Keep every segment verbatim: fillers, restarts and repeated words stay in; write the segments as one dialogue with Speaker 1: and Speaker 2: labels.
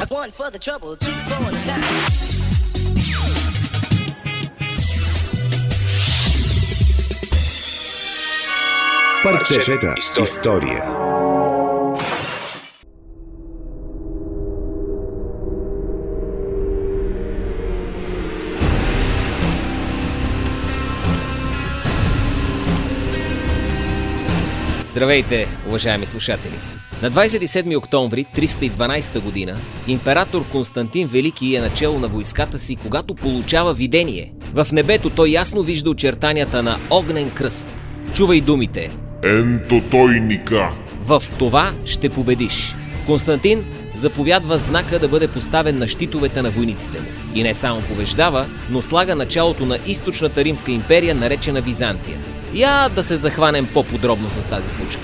Speaker 1: One for the trouble, two for the time.
Speaker 2: Парчета история.
Speaker 3: Здравейте, уважаеми слушатели! На двадесет и седми октомври триста и дванадесета година император Константин Велики е начело на войската си, когато получава видение. В небето той ясно вижда очертанията на огнен кръст. Чувай думите:
Speaker 4: Енто той ника.
Speaker 3: В това ще победиш. Константин заповядва знака да бъде поставен на щитовете на войниците му. И не само побеждава, но слага началото на източната римска империя, наречена Византия. Я да се захванем по-подробно с тази случка.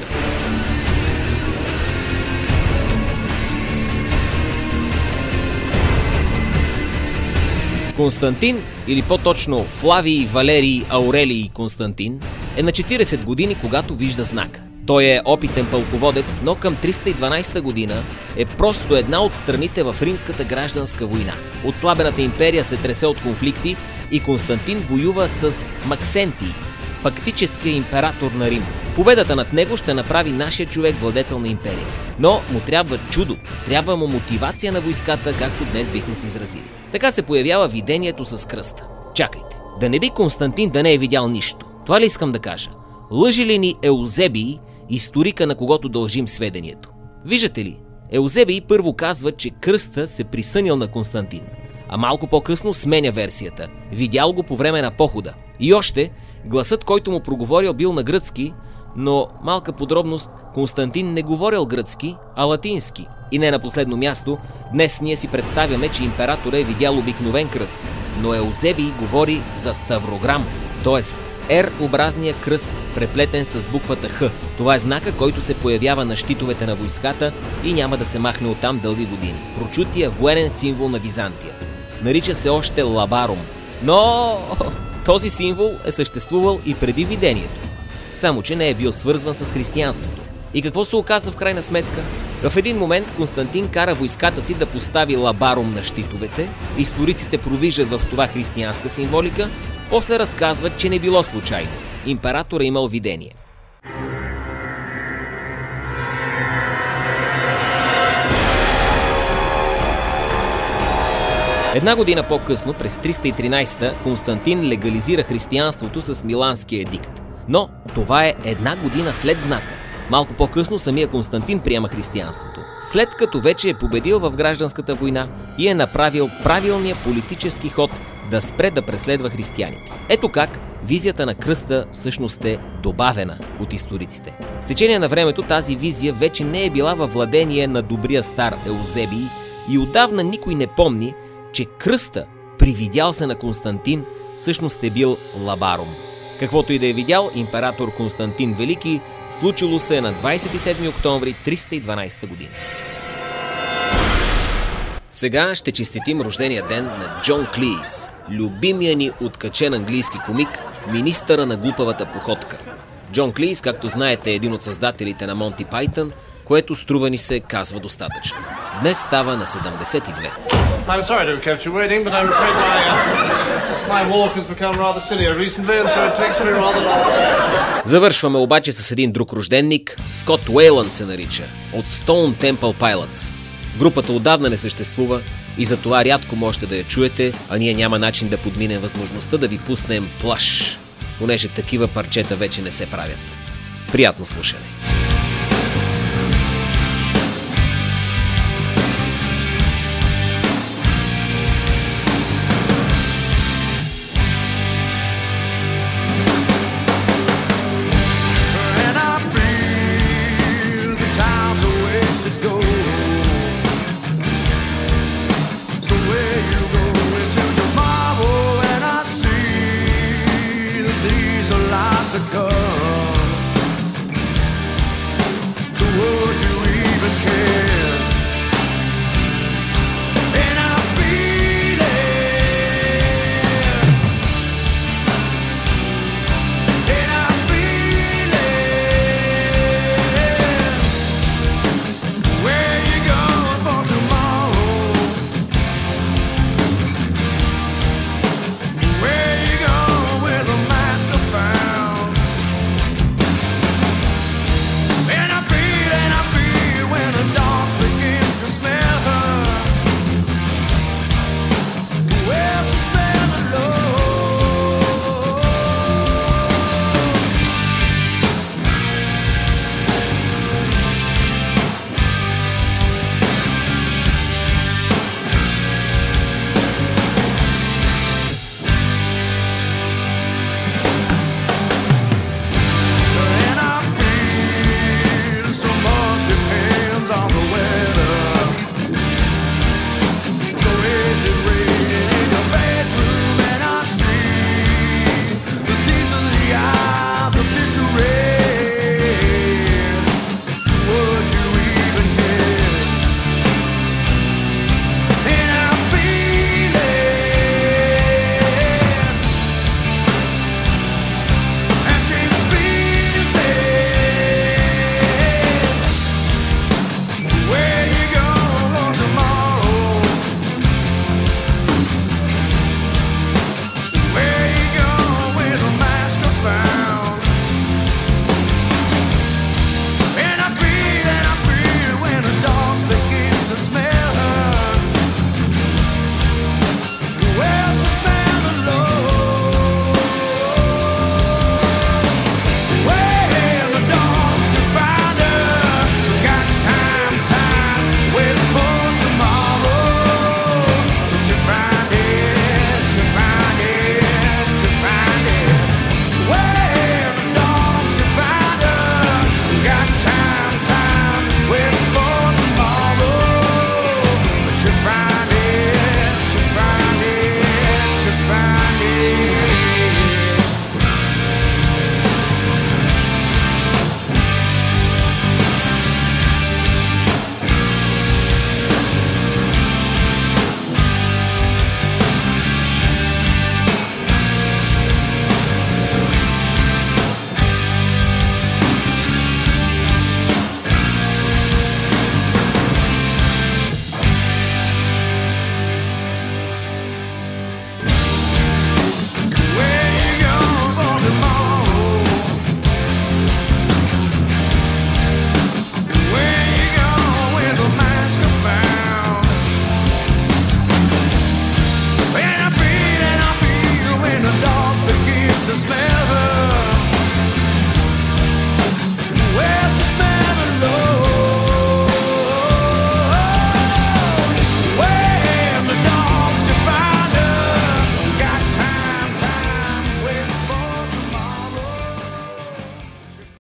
Speaker 3: Константин, или по-точно Флавий Валерий Аурелий Константин, е на четиридесет години, когато вижда знака. Той е опитен пълководец, но към триста и дванадесета година е просто една от страните в римската гражданска война. Отслабената империя се тресе от конфликти и Константин воюва с Максентий, фактическия император на Рим. Победата над него ще направи нашия човек владетел на империя. Но му трябва чудо, трябва му мотивация на войската, както днес бихме се изразили. Така се появява видението с кръста. Чакайте, да не би Константин да не е видял нищо? Това ли искам да кажа? Лъжи ли ни Еузебий, историка, на когото дължим сведението? Виждате ли, Еузебий първо казва, че кръста се присънил на Константин, а малко по-късно сменя версията. Видял го по време на похода. И още, гласът, който му проговорил, бил на гръцки, но малка подробност, Константин не говорил гръцки, а латински. И не на последно място, днес ние си представяме, че императора е видял обикновен кръст, но Еузебий говори за ставрограм, т.е. ер-образния кръст, преплетен с буквата Х. Това е знака, който се появява на щитовете на войската и няма да се махне оттам дълги години. Прочутия военен символ на Византия. Нарича се още лабарум. Но този символ е съществувал и преди видението. Само че не е бил свързван с християнството. И какво се оказа в крайна сметка? В един момент Константин кара войската си да постави лабарум на щитовете, историците провиждат в това християнска символика, после разказват, че не било случайно. Император е имал видение. Една година по-късно, през триста и тринадесета, Константин легализира християнството с Миланския едикт. Но това е една година след знака. Малко по-късно самия Константин приема християнството, след като вече е победил в гражданската война и е направил правилния политически ход да спре да преследва християните. Ето как визията на кръста всъщност е добавена от историците. С течение на времето тази визия вече не е била във владение на добрия стар Еузебий и отдавна никой не помни, че кръста, привидял се на Константин, всъщност е бил лабарум. Каквото и да е видял император Константин Велики, случило се на двадесет и седми октомври триста и дванадесета година. Сега ще честитим рождения ден на Джон Клийс, любимия ни откачен английски комик, министъра на глупавата походка. Джон Клийс, както знаете, е един от създателите на Монти Пайтън, което струва ни се казва достатъчно. Днес става на седемдесет и две.
Speaker 5: I'm sorry to have kept you waiting, but I'm afraid my, uh, my walk has become rather sillier recently, and so it takes me rather long.
Speaker 3: Завършваме обаче с един друг рожденник, Скот Уейланд се нарича, от Stone Temple Pilots. Групата отдавна не съществува и затова рядко можете да я чуете, а ние няма начин да подминем възможността да ви пуснем плаш, понеже такива парчета вече не се правят. Приятно слушане!